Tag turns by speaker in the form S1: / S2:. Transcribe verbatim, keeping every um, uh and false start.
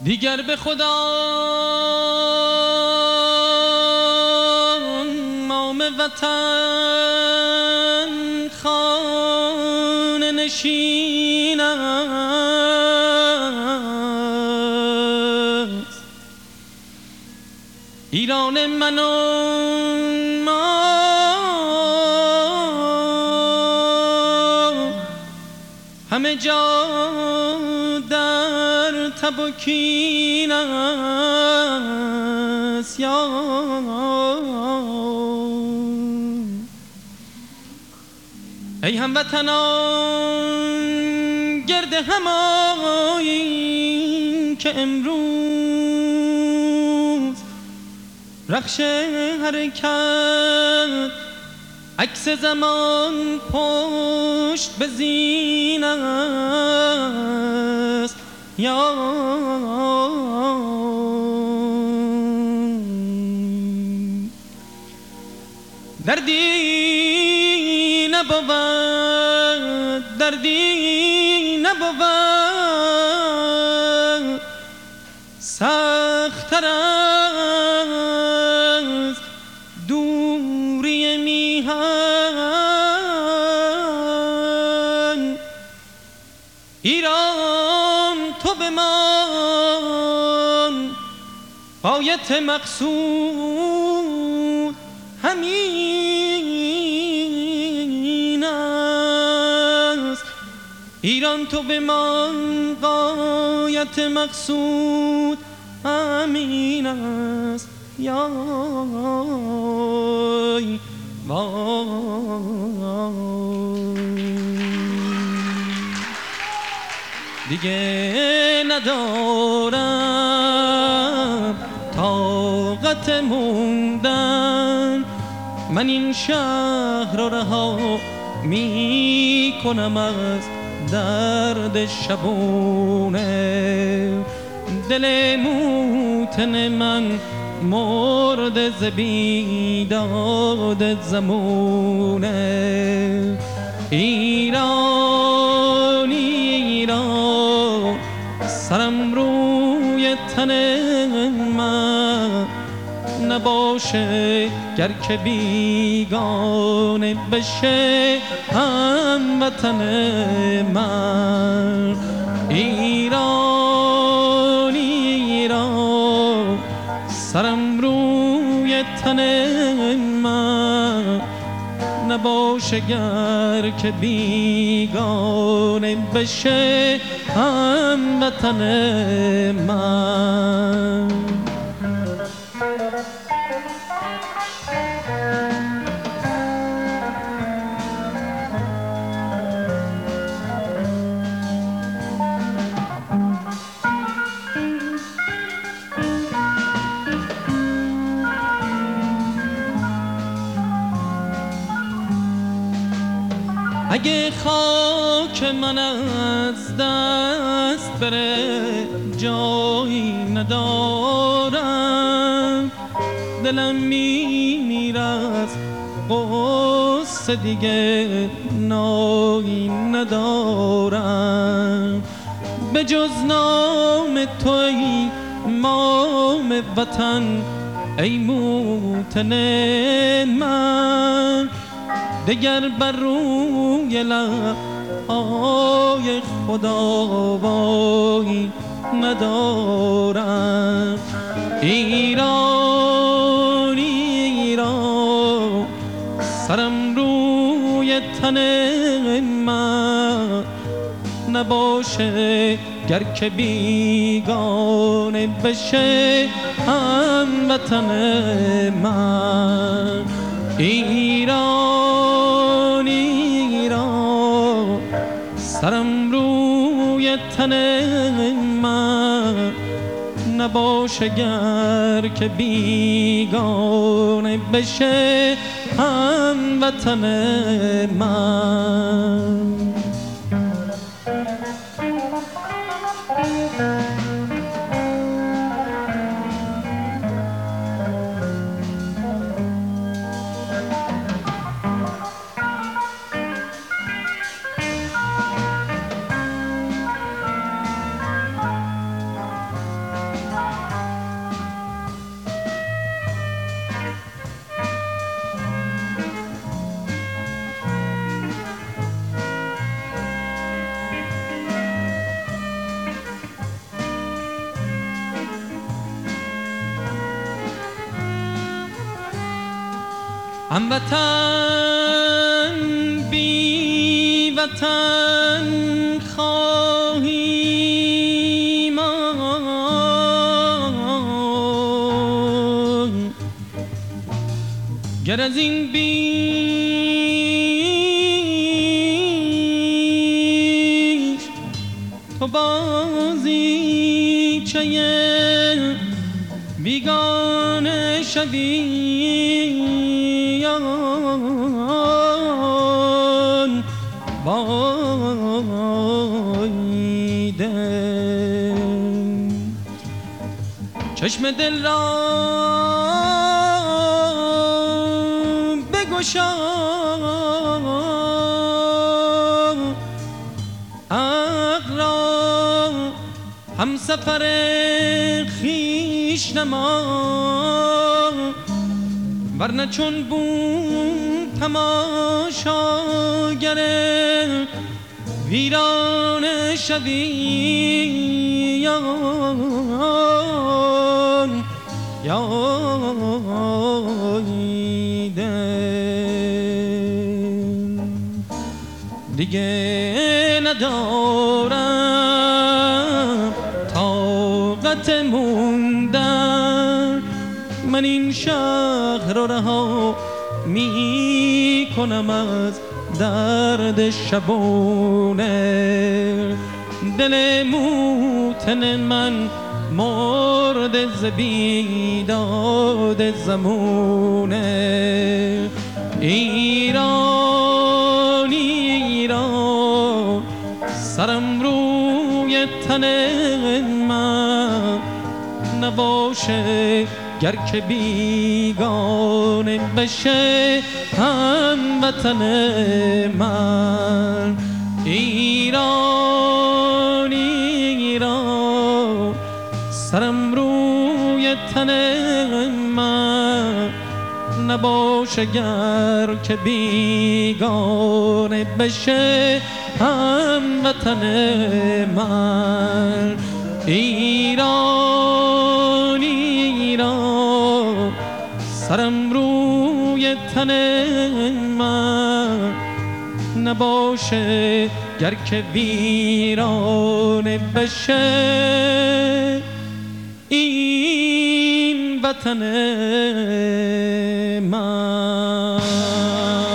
S1: دیگر به خدا مام وطن خانه نشین است. ایران من و ما همه جا در تب و کین است. یا ای هموطنان گرد هماییم که امروز رخش حرکت عکس زمان پشت به زین است. یا دردی نبود دردی نبود سخت‌تر از دوری میهن. ایران تو بمان غایت مقصود همین است. ایران تو بمان غایت مقصود همین است. یا دیگه ندارم طاقت موندن، من این شهر را رها می کنم از درد شبونه. دل موتن من مرد ز بیداد زمونه. ایرانی ایران سرم روی تن من نباشه گر که بیگانه بشه هموطن من. ایرانی ایران سرم روی تن من نباشه گر که بیگانه بشه هموطن من. اگه خاک من از دست بره جایی ندارم، دلم میمیره از قصه دیگه نایی ندارم. به جز نام تو ای مام وطن ای موطن من، دگر بر روی لب‌های خداوایی ندارم. ایرانی ایران سرم روی تن من نباشه گر که بیگانه بشه هموطن من. ایرانی ایران سرم روی تن من نباشه گر که بیگانه بشه هموطن من. هموطن بی وطن خواهی ماند گر از این بیش تو بازیچه بیگانه شوی بایده چشم دل را بگشا عقل را همسفر خویش نما ورنه چون بوم تماشاگر ویرانه شوی یایده دیگه ندارم طاقت موندن من این شهر رو رها می کنم از درد شبونه دل موتن من مرد ز بیداد زمونه ایران ایران سرم روی تن من نباشه گر که بیگانه بشه هموطن من ایران ایران سرم روی تن من نباشه گر که بیگانه بشه هموطن من ایران ایران سرم روی تن من نباشه گر که ویرانه بشه این وطن من